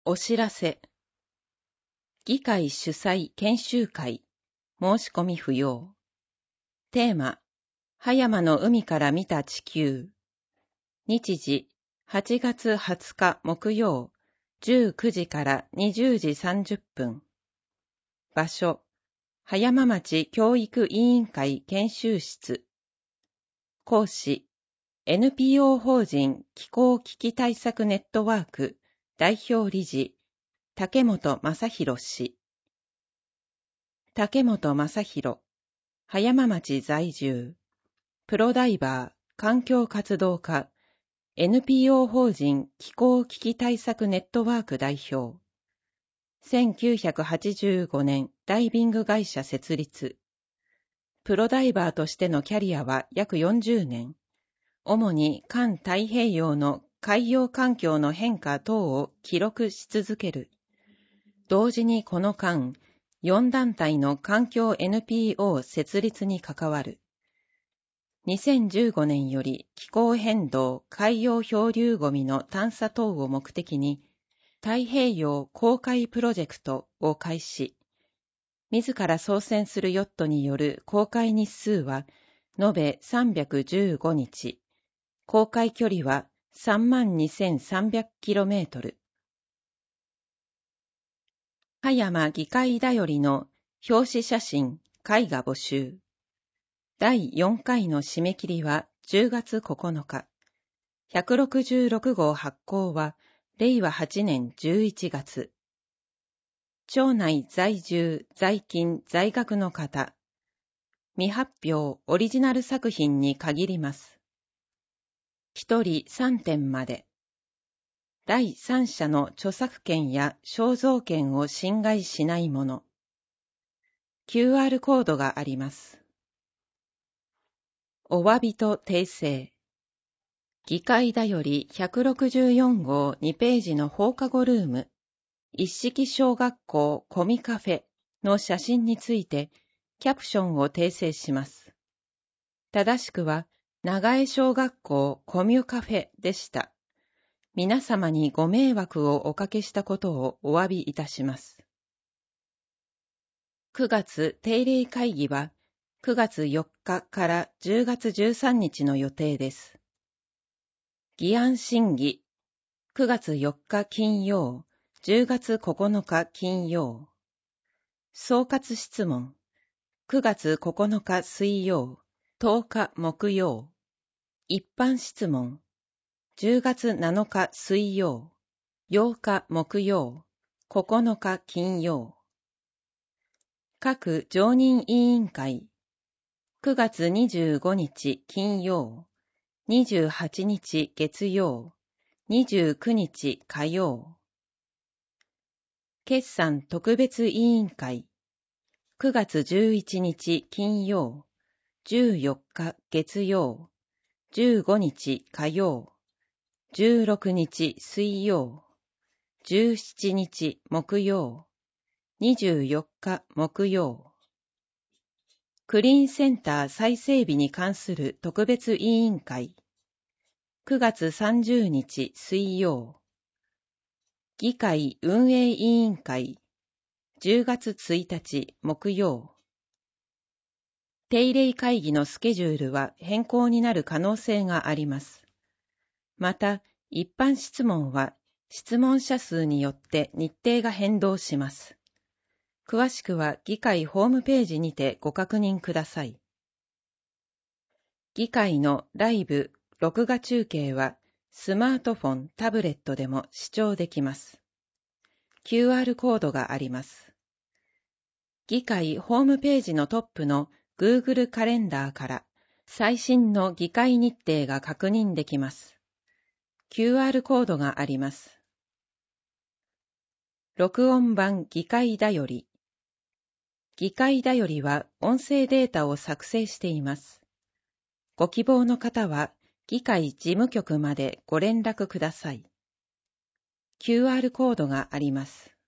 お知らせ。議会主催研修会。申し込み不要。テーマ。葉山の海から見た地球。日時。8月20日木曜。19時から20時30分。場所。葉山町教育委員会研修室。講師。NPO 法人気候危機対策ネットワーク代表理事。竹本正弘氏。竹本正弘、葉山町在住、プロダイバー、環境活動家、NPO 法人気候危機対策ネットワーク代表。1985年ダイビング会社設立。プロダイバーとしてのキャリアは約40年。主に環太平洋の海洋環境の変化等を記録し続ける。同時にこの間、4団体の環境 NPO 設立に関わる。2015年より気候変動、海洋漂流ゴミの探査等を目的に、太平洋公海プロジェクトを開始。自ら操船するヨットによる公海日数は、延べ315日。公海距離は 32,300km。葉山議会だよりの表紙写真、絵画募集。第4回の締め切りは10月9日。166号発行は令和8年11月。町内在住、在勤、在学の方。未発表オリジナル作品に限ります。1人3点まで。第三者の著作権や肖像権を侵害しないもの。QR コードがあります。お詫びと訂正。議会だより164号2ページの放課後ルーム、一式小学校コミカフェの写真について、キャプションを訂正します。正しくは、長江小学校コミュカフェでした。皆様にご迷惑をおかけしたことをお詫びいたします。9月定例会議は9月4日から10月13日の予定です。議案審議9月4日金曜、10月9日金曜。総括質問9月9日水曜、10日木曜。一般質問10月7日水曜、8日木曜、9日金曜。各常任委員会9月25日金曜、28日月曜、29日火曜。決算特別委員会9月11日金曜、14日月曜、15日火曜、16日水曜、17日木曜、24日木曜。クリーンセンター再整備に関する特別委員会9月30日水曜。議会運営委員会10月1日木曜。定例会議のスケジュールは変更になる可能性があります。また、一般質問は質問者数によって日程が変動します。詳しくは議会ホームページにてご確認ください。議会のライブ、録画中継はスマートフォン、タブレットでも視聴できます。QR コードがあります。議会ホームページのトップの Google カレンダーから最新の議会日程が確認できます。QR コードがあります。録音版議会だより。議会だよりは音声データを作成しています。ご希望の方は議会事務局までご連絡ください。QR コードがあります。